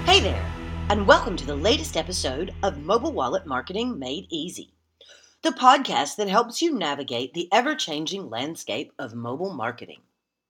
Hey there, and welcome to the latest episode of Mobile Wallet Marketing Made Easy, the podcast that helps you navigate the ever-changing landscape of mobile marketing.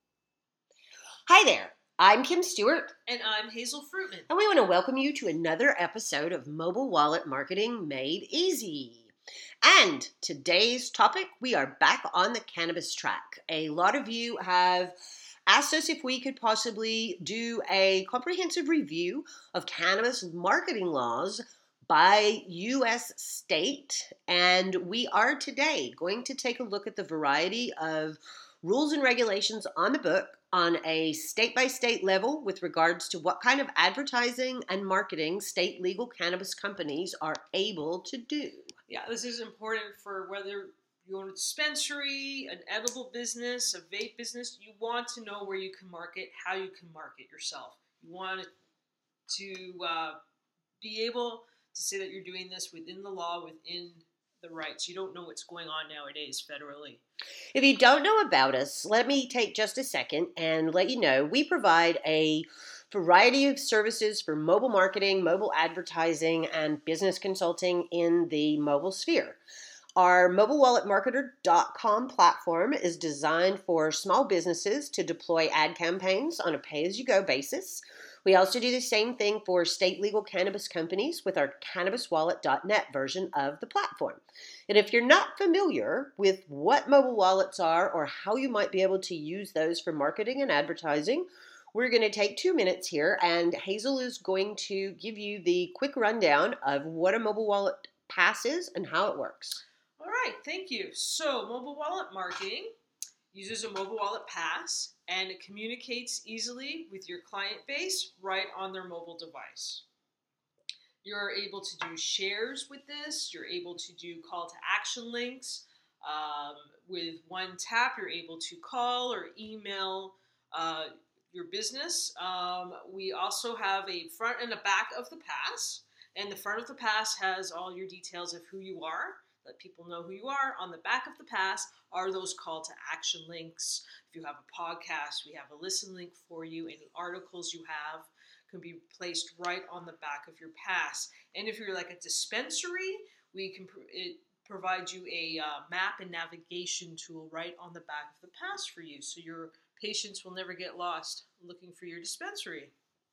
Hi there, I'm Kim Stewart. And I'm Hazel Fruitman. And we want to welcome you to another episode of Mobile Wallet Marketing Made Easy. And today's topic, we are back on the cannabis track. A lot of you have asked us if we could possibly do a comprehensive review of cannabis marketing laws by U.S. state. And we are today going to take a look at the variety of rules and regulations on the book on a state-by-state level with regards to what kind of advertising and marketing state legal cannabis companies are able to do. Yeah, this is important for whether you own a dispensary, an edible business, a vape business. You want to know where you can market, how you can market yourself. You want to be able to say that you're doing this within the law, within the rights. You don't know what's going on nowadays federally. If you don't know about us, let me take just a second and let you know we provide a variety of services for mobile marketing, mobile advertising, and business consulting in the mobile sphere. Our mobilewalletmarketer.com platform is designed for small businesses to deploy ad campaigns on a pay-as-you-go basis. We also do the same thing for state legal cannabis companies with our cannabiswallet.net version of the platform. And if you're not familiar with what mobile wallets are or how you might be able to use those for marketing and advertising, we're going to take 2 minutes here, and Hazel is going to give you the quick rundown of what a mobile wallet pass is and how it works. All right, thank you. So, mobile wallet marketing uses a mobile wallet pass, and it communicates easily with your client base right on their mobile device. You're able to do shares with this. You're able to do call to action links. With one tap, you're able to call or email your business. We also have a front and a back of the pass, and the front of the pass has all your details of who you are. Let people know who you are. On the back of the pass are those call to action links. If you have a podcast, we have a listen link for you. Any articles you have can be placed right on the back of your pass. And if you're like a dispensary, we can provide you a map and navigation tool right on the back of the pass for you, so your patients will never get lost looking for your dispensary.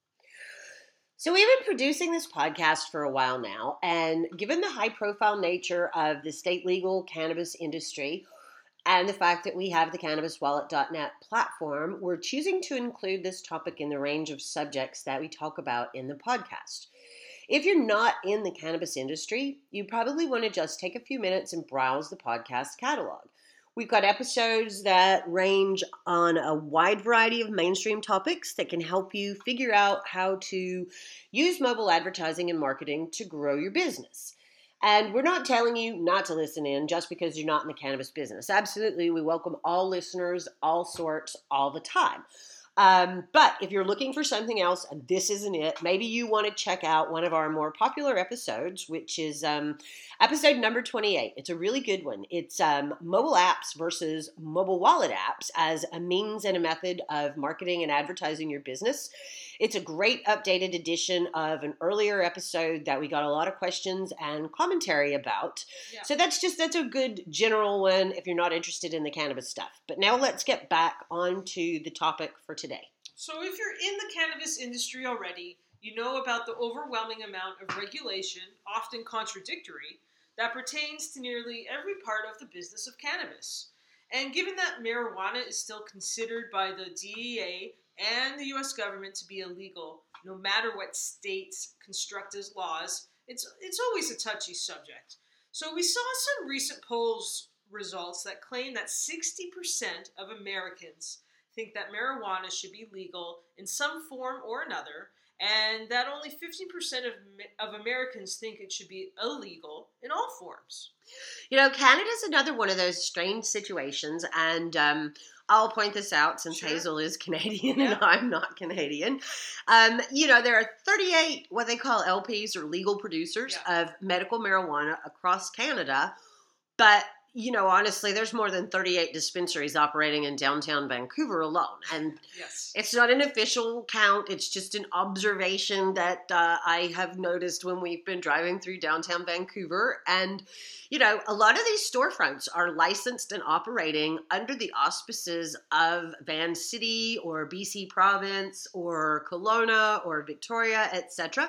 So we've been producing this podcast for a while now, and given the high-profile nature of the state legal cannabis industry and the fact that we have the cannabiswallet.net platform, we're choosing to include this topic in the range of subjects that we talk about in the podcast. If you're not in the cannabis industry, you probably want to just take a few minutes and browse the podcast catalog. We've got episodes that range on a wide variety of mainstream topics that can help you figure out how to use mobile advertising and marketing to grow your business. And we're not telling you not to listen in just because you're not in the cannabis business. Absolutely, we welcome all listeners, all sorts, all the time. But if you're looking for something else and this isn't it, maybe you want to check out one of our more popular episodes, which is episode number 28. It's a really good one. It's mobile apps versus mobile wallet apps as a means and a method of marketing and advertising your business. It's a great updated edition of an earlier episode that we got a lot of questions and commentary about. Yeah. So that's a good general one if you're not interested in the cannabis stuff. But now let's get back onto the topic for today. So if you're in the cannabis industry already, you know about the overwhelming amount of regulation, often contradictory, that pertains to nearly every part of the business of cannabis. And given that marijuana is still considered by the DEA and the U.S. government to be illegal, no matter what states construct as laws, it's always a touchy subject. So we saw some recent polls results that claim that 60% of Americans think that marijuana should be legal in some form or another, and that only 15% of Americans think it should be illegal in all forms. You know, Canada's another one of those strange situations, and I'll point this out since Sure. Hazel is Canadian and I'm not Canadian. There are 38 what they call LPs or legal producers of medical marijuana across Canada, but honestly, there's more than 38 dispensaries operating in downtown Vancouver alone. And Yes. it's not an official count. It's just an observation that I have noticed when we've been driving through downtown Vancouver. And, a lot of these storefronts are licensed and operating under the auspices of Van City or BC Province or Kelowna or Victoria, etc.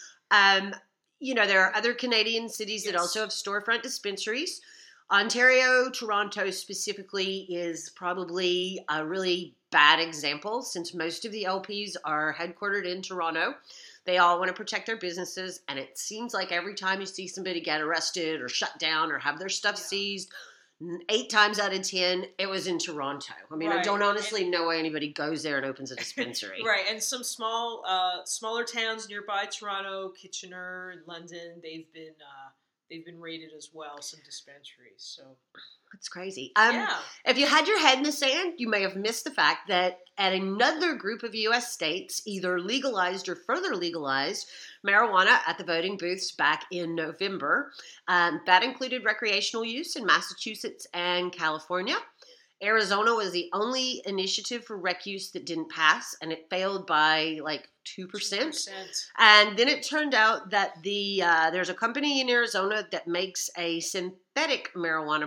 There are other Canadian cities that also have storefront dispensaries. Ontario, Toronto specifically is probably a really bad example since most of the LPs are headquartered in Toronto. They all want to protect their businesses, and it seems like every time you see somebody get arrested or shut down or have their stuff seized, 8 times out of 10, it was in Toronto. I mean, I don't honestly know why anybody goes there and opens a dispensary. Right, and some smaller towns nearby Toronto, Kitchener, and London, they've been raided as well, some dispensaries. So that's crazy. Yeah. If you had your head in the sand, you may have missed the fact that at another group of U.S. states either legalized or further legalized marijuana at the voting booths back in November. That included recreational use in Massachusetts and California. Arizona was the only initiative for rec use that didn't pass, and it failed by like 2%. And then it turned out that there's a company in Arizona that makes a synthetic marijuana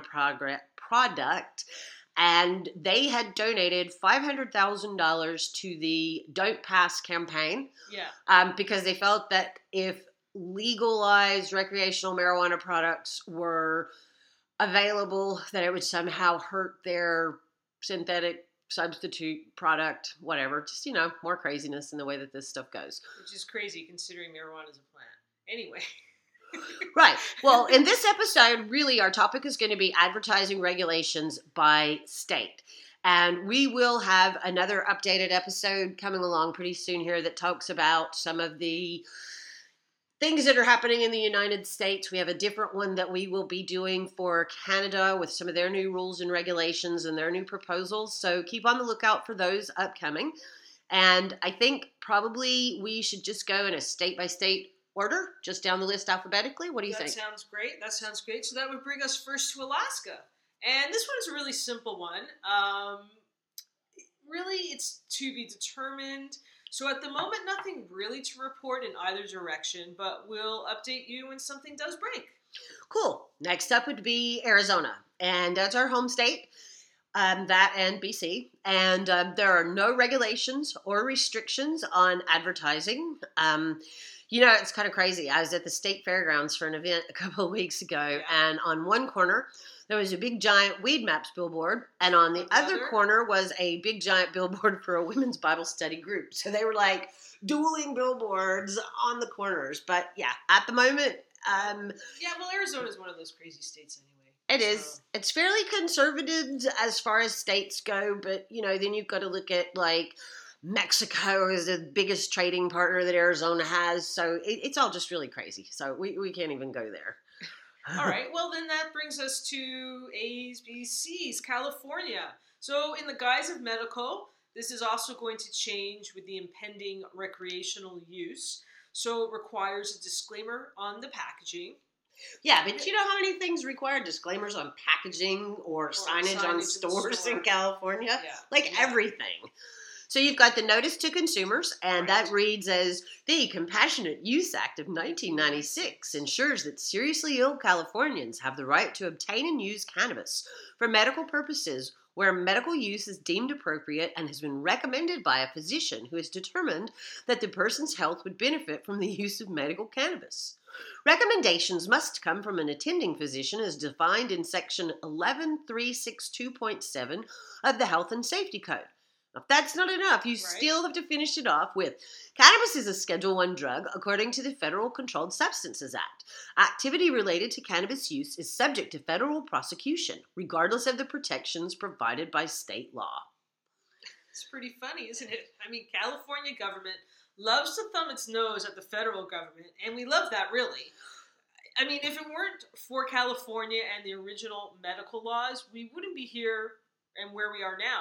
product, and they had donated $500,000 to the Don't Pass campaign. Yeah. Because they felt that if legalized recreational marijuana products were available, that it would somehow hurt their synthetic substitute product, whatever. Just, more craziness in the way that this stuff goes. Which is crazy considering marijuana is a plant. Anyway. Right. Well, in this episode, really our topic is going to be advertising regulations by state. And we will have another updated episode coming along pretty soon here that talks about some of the things that are happening in the United States. We have a different one that we will be doing for Canada with some of their new rules and regulations and their new proposals. So keep on the lookout for those upcoming. And I think probably we should just go in a state-by-state order, just down the list alphabetically. What do you think? That sounds great. So that would bring us first to Alaska. And this one is a really simple one. Really, it's to be determined. So at the moment, nothing really to report in either direction, but we'll update you when something does break. Cool. Next up would be Arizona, and that's our home state, that and BC. And there are no regulations or restrictions on advertising. It's kind of crazy. I was at the state fairgrounds for an event a couple of weeks ago, and on one corner, there was a big giant Weed Maps billboard, and on the other corner was a big giant billboard for a women's Bible study group. So they were like dueling billboards on the corners. But yeah, at the moment... well, Arizona is one of those crazy states anyway. It is. It's fairly conservative as far as states go, but, then you've got to look at, like, Mexico is the biggest trading partner that Arizona has. So it's all just really crazy. So we can't even go there. All right, well, then that brings us to A's, B's, C's, California. So in the guise of medical, this is also going to change with the impending recreational use. So it requires a disclaimer on the packaging. Yeah, but you know how many things require disclaimers on packaging or signage on stores in California? Everything. So you've got the Notice to Consumers, and that reads as, the Compassionate Use Act of 1996 ensures that seriously ill Californians have the right to obtain and use cannabis for medical purposes where medical use is deemed appropriate and has been recommended by a physician who has determined that the person's health would benefit from the use of medical cannabis. Recommendations must come from an attending physician as defined in Section 11362.7 of the Health and Safety Code. If that's not enough, you still have to finish it off with, cannabis is a Schedule I drug according to the Federal Controlled Substances Act. Activity related to cannabis use is subject to federal prosecution, regardless of the protections provided by state law. It's pretty funny, isn't it? I mean, California government loves to thumb its nose at the federal government, and we love that, really. I mean, if it weren't for California and the original medical laws, we wouldn't be here and where we are now.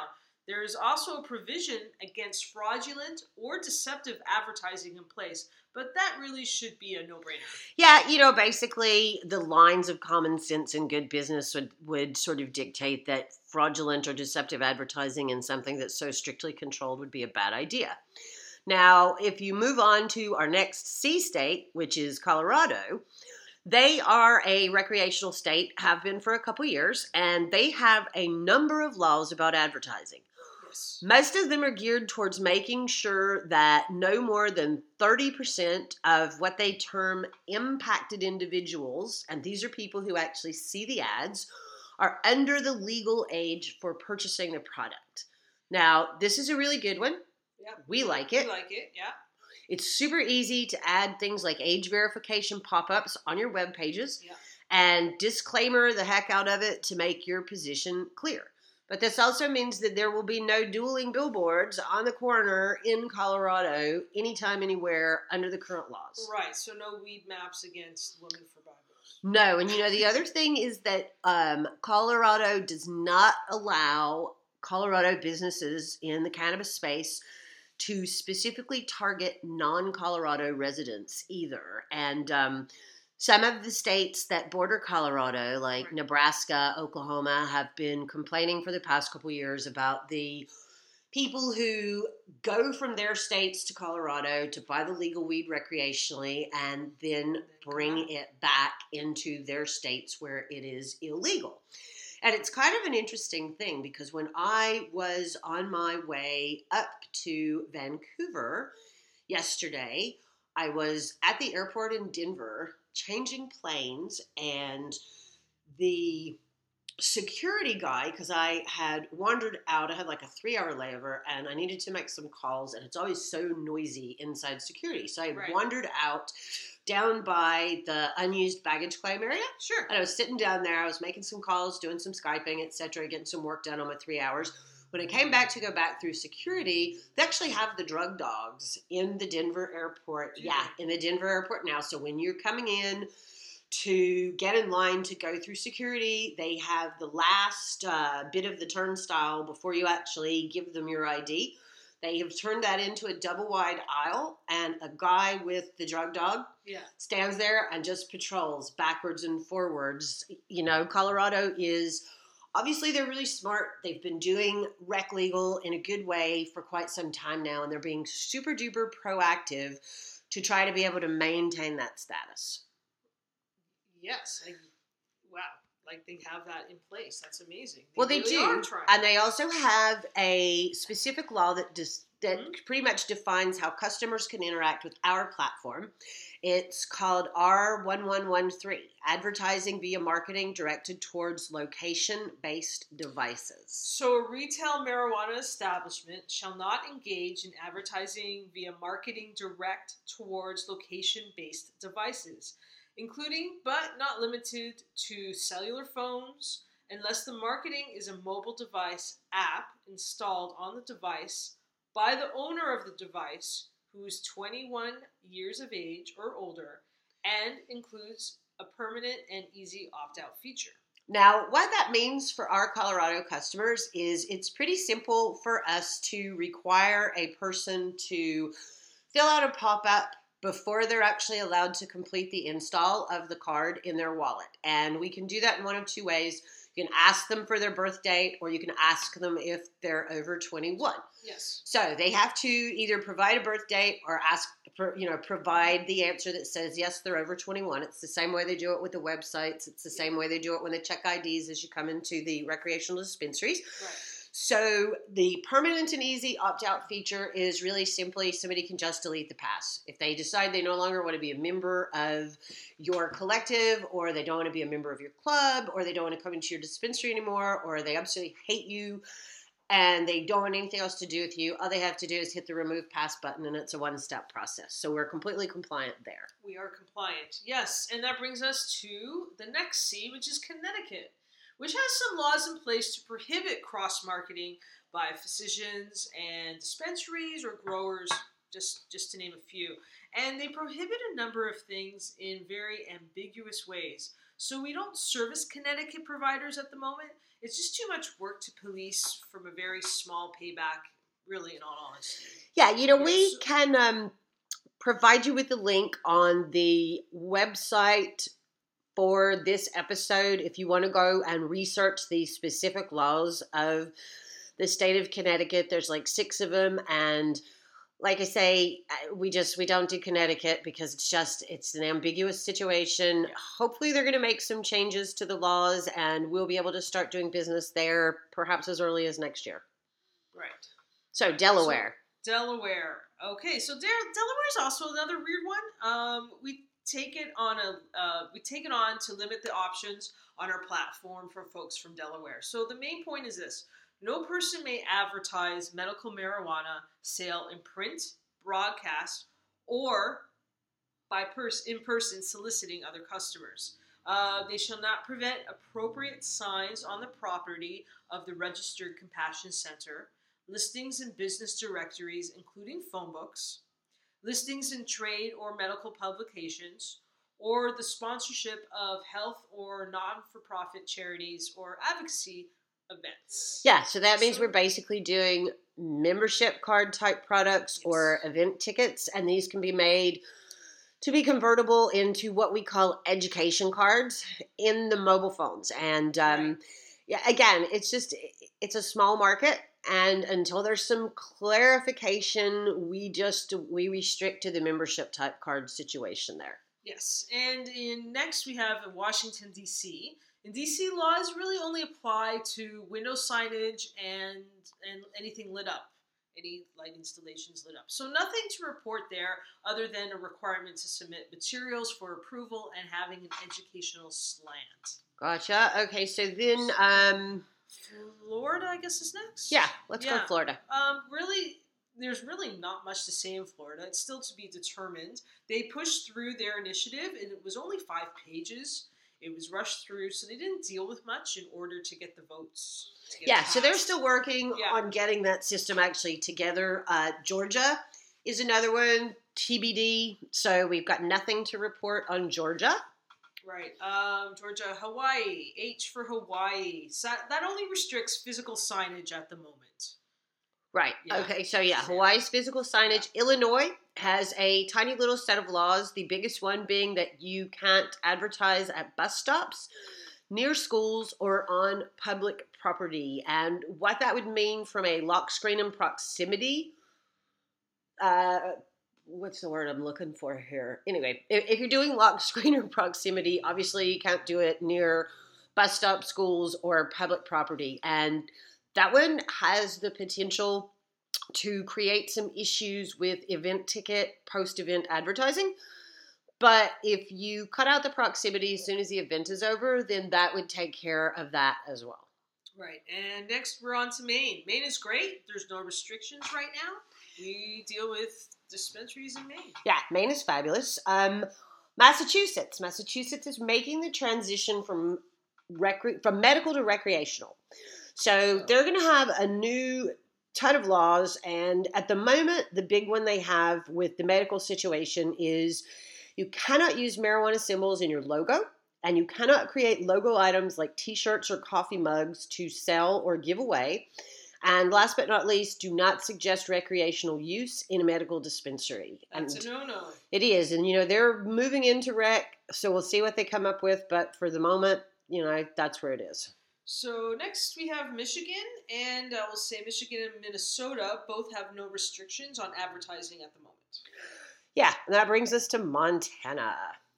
There is also a provision against fraudulent or deceptive advertising in place, but that really should be a no-brainer. Yeah, basically the lines of common sense and good business would sort of dictate that fraudulent or deceptive advertising in something that's so strictly controlled would be a bad idea. Now, if you move on to our next C state, which is Colorado, they are a recreational state, have been for a couple years, and they have a number of laws about advertising. Yes. Most of them are geared towards making sure that no more than 30% of what they term impacted individuals, and these are people who actually see the ads, are under the legal age for purchasing the product. Now, this is a really good one. Yeah. We like it. We like it, yeah. It's super easy to add things like age verification pop-ups on your web pages, Yeah. and disclaimer the heck out of it to make your position clear. But this also means that there will be no dueling billboards on the corner in Colorado anytime, anywhere under the current laws. Right, so no weed maps against women for Bibles. No, and the other thing is that Colorado does not allow Colorado businesses in the cannabis space to specifically target non-Colorado residents either. And some of the states that border Colorado, like Right. Nebraska, Oklahoma, have been complaining for the past couple years about the people who go from their states to Colorado to buy the legal weed recreationally and then bring it back into their states where it is illegal. And it's kind of an interesting thing because when I was on my way up to Vancouver yesterday, I was at the airport in Denver changing planes, and the security guy, because I had wandered out, I had like a 3-hour layover and I needed to make some calls, and it's always so noisy inside security. So I Right. wandered out down by the unused baggage claim area. Sure. And I was sitting down there, I was making some calls, doing some Skyping, etc., getting some work done on my 3 hours. When I came back to go back through security, they actually have the drug dogs in the Denver airport. Yeah, in the Denver airport now. So when you're coming in to get in line to go through security, they have the last bit of the turnstile before you actually give them your ID. They have turned that into a double wide aisle, and a guy with the drug dog stands there and just patrols backwards and forwards. Colorado is, obviously they're really smart. They've been doing rec legal in a good way for quite some time now, and they're being super duper proactive to try to be able to maintain that status. Yes. Wow. Like they have that in place. That's amazing. They really do. are trying. And they also have a specific law that pretty much defines how customers can interact with our platform. It's called R1113, Advertising via Marketing Directed Towards Location-Based Devices. So a retail marijuana establishment shall not engage in advertising via marketing direct towards location-based devices, including but not limited to cellular phones, unless the marketing is a mobile device app installed on the device by the owner of the device who is 21 years of age or older and includes a permanent and easy opt-out feature. Now, what that means for our Colorado customers is it's pretty simple for us to require a person to fill out a pop-up before they're actually allowed to complete the install of the card in their wallet. And we can do that in one of two ways. You can ask them for their birth date, or you can ask them if they're over 21. Yes. So they have to either provide a birth date or provide the answer that says, yes, they're over 21. It's the same way they do it with the websites. It's the same way they do it when they check IDs as you come into the recreational dispensaries. Right. So the permanent and easy opt-out feature is really simply somebody can just delete the pass. If they decide they no longer want to be a member of your collective, or they don't want to be a member of your club, or they don't want to come into your dispensary anymore, or they absolutely hate you and they don't want anything else to do with you, all they have to do is hit the remove pass button, and it's a one-step process. So we're completely compliant there. We are compliant, yes. And that brings us to the next C, which is Connecticut, which has some laws in place to prohibit cross-marketing by physicians and dispensaries or growers, just to name a few. And they prohibit a number of things in very ambiguous ways. So we don't service Connecticut providers at the moment. It's just too much work to police from a very small payback, really, in all honesty. Yeah, Yeah, we so- can provide you with the link on the website for this episode if you want to go and research the specific laws of the state of Connecticut. There's like 6 of them, and like I say, we don't do Connecticut because it's an ambiguous situation. Yeah. Hopefully they're going to make some changes to the laws, and we'll be able to start doing business there perhaps as early as next year. Right. So Delaware. Delaware. Okay, so Delaware is also another weird one. We take it on to limit the options on our platform for folks from Delaware. So the main point is this: no person may advertise medical marijuana sale in print, broadcast, or in person soliciting other customers. They shall not prevent appropriate signs on the property of the registered Compassion Center, listings in business directories, including phone books, listings in trade or medical publications, or the sponsorship of health or non-for-profit charities or advocacy events. Yeah, so that means we're basically doing membership card type products or event tickets, and these can be made to be convertible into what we call education cards in the mobile phones. And yeah, again, it's a small market, and until there's some clarification, we restrict to the membership type card situation there. Yes, and next we have Washington, D.C. In D.C., laws really only apply to window signage and anything lit up, any light installations lit up. So nothing to report there other than a requirement to submit materials for approval and having an educational slant. Gotcha. Okay, so then Florida, I guess, is next? Yeah, let's go Florida. Really, there's really not much to say in Florida. It's still to be determined. They pushed through their initiative, and it was only 5 pages. It was rushed through, so they didn't deal with much in order to get the votes. So they're still working on getting that system actually together. Georgia is another one, TBD. So we've got nothing to report on Georgia. Right. Georgia, Hawaii, H for Hawaii. So that only restricts physical signage at the moment. Right. Yeah. Okay. So Hawaii's physical signage. Yeah. Illinois has a tiny little set of laws. The biggest one being that you can't advertise at bus stops, near schools, or on public property. And what that would mean from a lock, screen, and proximity. What's the word I'm looking for here? Anyway, if you're doing lock, screen, or proximity, obviously you can't do it near bus stops, schools, or public property. And that one has the potential to create some issues with event ticket, post-event advertising. But if you cut out the proximity as soon as the event is over, then that would take care of that as well. Right. And next we're on to Maine. Maine is great. There's no restrictions right now. We deal with dispensaries in Maine. Yeah, Maine is fabulous. Massachusetts. Massachusetts is making the transition from medical to recreational. So they're going to have a new ton of laws, and at the moment, the big one they have with the medical situation is you cannot use marijuana symbols in your logo, and you cannot create logo items like t-shirts or coffee mugs to sell or give away. And last but not least, do not suggest recreational use in a medical dispensary. That's a no-no. It is, and they're moving into rec, so we'll see what they come up with, but for the moment, that's where it is. So next we have Michigan, and I will say Michigan and Minnesota both have no restrictions on advertising at the moment. Yeah, and that brings us to Montana.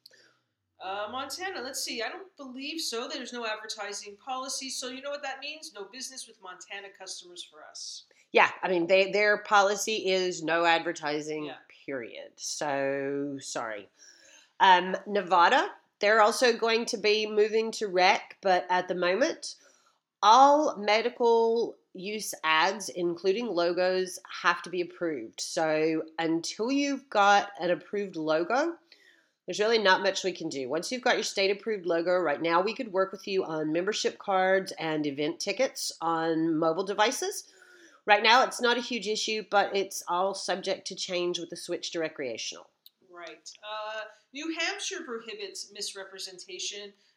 Montana, let's see. I don't believe so. There's no advertising policy, so you know what that means? No business with Montana customers for us. Yeah, I mean, their policy is no advertising, period. So, sorry. Nevada. They're also going to be moving to rec, but at the moment, all medical use ads, including logos, have to be approved. So until you've got an approved logo, there's really not much we can do. Once you've got your state-approved logo, right now we could work with you on membership cards and event tickets on mobile devices. Right now it's not a huge issue, but it's all subject to change with the switch to recreational. Right. New Hampshire prohibits misrepresentation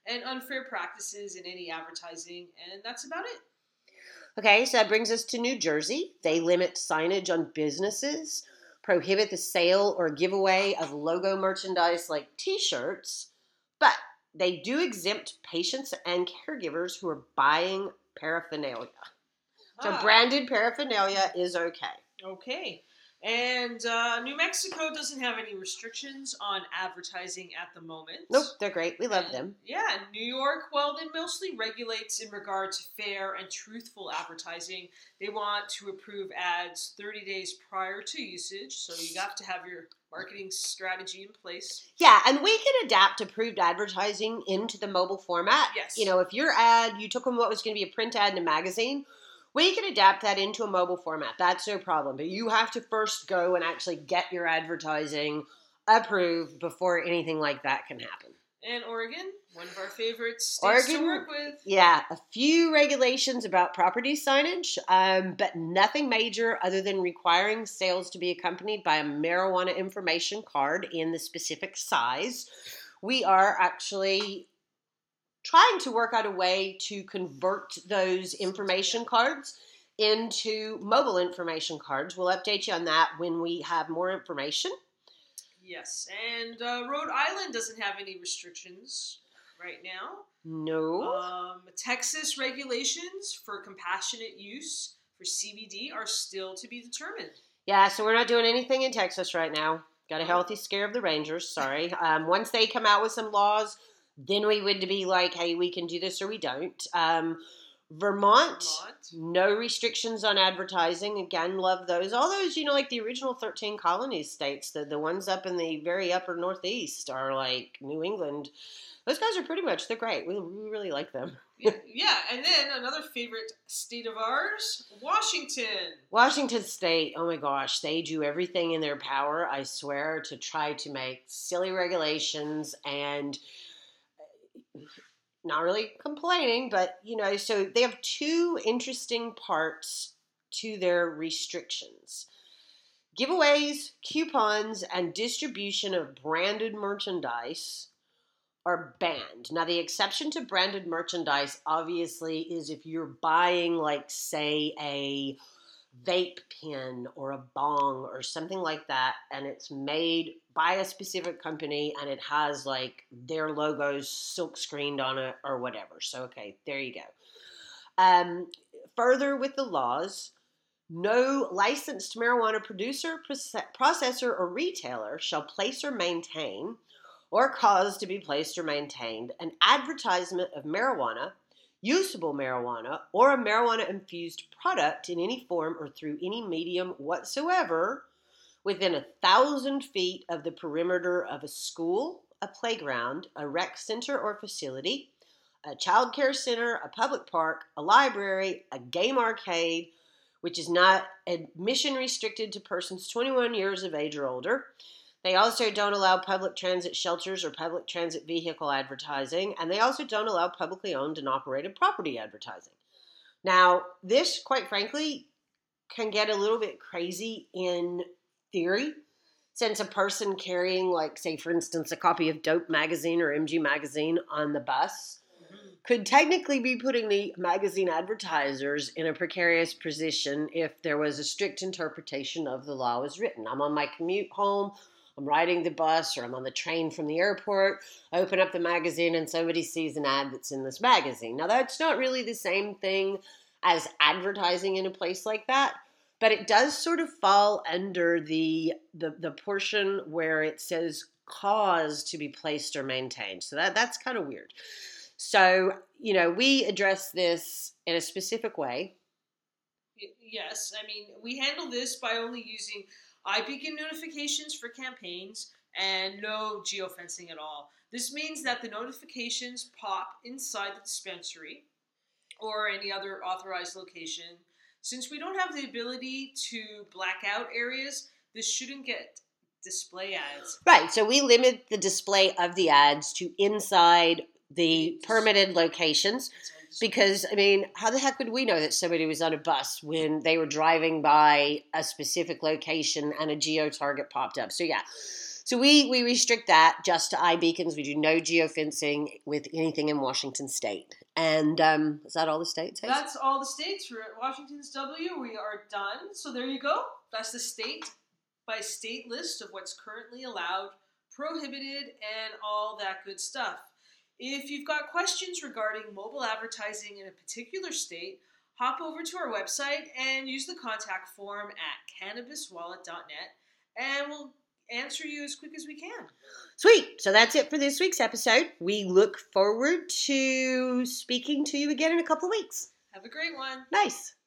and unfair practices in any advertising, and that's about it. Okay, so that brings us to New Jersey. They limit signage on businesses, prohibit the sale or giveaway of logo merchandise like t-shirts, but they do exempt patients and caregivers who are buying paraphernalia. So branded paraphernalia is okay. Okay. And New Mexico doesn't have any restrictions on advertising at the moment. Nope, they're great. We love them. Yeah, New York, well, it mostly regulates in regard to fair and truthful advertising. They want to approve ads 30 days prior to usage, so you have to have your marketing strategy in place. Yeah, and we can adapt approved advertising into the mobile format. Yes. You know, if your ad, you took them what was going to be a print ad in a magazine, we can adapt that into a mobile format. That's no problem. But you have to first go and actually get your advertising approved before anything like that can happen. And Oregon, one of our favorite states to work with. Yeah, a few regulations about property signage, but nothing major other than requiring sales to be accompanied by a marijuana information card in the specific size. We are actually trying to work out a way to convert those information cards into mobile information cards. We'll update you on that when we have more information. Yes, and Rhode Island doesn't have any restrictions right now. No. Texas regulations for compassionate use for CBD are still to be determined. Yeah, so we're not doing anything in Texas right now. Got a healthy scare of the Rangers, sorry. Once they come out with some laws, then we would be like, hey, we can do this or we don't. Vermont, no restrictions on advertising. Again, love those. All those, like the original 13 colony states, the ones up in the very upper northeast are like New England. Those guys are pretty much, they're great. We really like them. Yeah, and then another favorite state of ours, Washington. Washington State, oh my gosh, they do everything in their power, I swear, to try to make silly regulations and not really complaining, but, so they have two interesting parts to their restrictions. Giveaways, coupons, and distribution of branded merchandise are banned. Now, the exception to branded merchandise, obviously, is if you're buying, like, say, a vape pen or a bong or something like that, and it's made by a specific company and it has like their logos silk screened on it or whatever. So, okay, there you go. Further with the laws, no licensed marijuana producer, processor, or retailer shall place or maintain or cause to be placed or maintained an advertisement of marijuana, usable marijuana, or a marijuana-infused product in any form or through any medium whatsoever within 1,000 feet of the perimeter of a school, a playground, a rec center or facility, a child care center, a public park, a library, a game arcade, which is not admission restricted to persons 21 years of age or older. They also don't allow public transit shelters or public transit vehicle advertising, and they also don't allow publicly owned and operated property advertising. Now, this, quite frankly, can get a little bit crazy in theory, since a person carrying, like, say, for instance, a copy of Dope magazine or MG magazine on the bus could technically be putting the magazine advertisers in a precarious position if there was a strict interpretation of the law as written. I'm on my commute home, I'm riding the bus, or I'm on the train from the airport, I open up the magazine and somebody sees an ad that's in this magazine. Now, that's not really the same thing as advertising in a place like that, but it does sort of fall under the portion where it says cause to be placed or maintained. So that's kind of weird. So, we address this in a specific way. Yes, I mean, we handle this by only using iBeacon notifications for campaigns and no geofencing at all. This means that the notifications pop inside the dispensary or any other authorized location. Since we don't have the ability to black out areas, this shouldn't get display ads. Right, so we limit the display of the ads to inside the permitted locations because, I mean, how the heck would we know that somebody was on a bus when they were driving by a specific location and a geo-target popped up? So, yeah. So we restrict that just to iBeacons. We do no geofencing with anything in Washington State. And is that all the states? That's all the states. We're at Washington's W. We are done. So there you go. That's the state by state list of what's currently allowed, prohibited, and all that good stuff. If you've got questions regarding mobile advertising in a particular state, hop over to our website and use the contact form at cannabiswallet.net, and we'll answer you as quick as we can. Sweet. So that's it for this week's episode. We look forward to speaking to you again in a couple of weeks. Have a great one. Nice.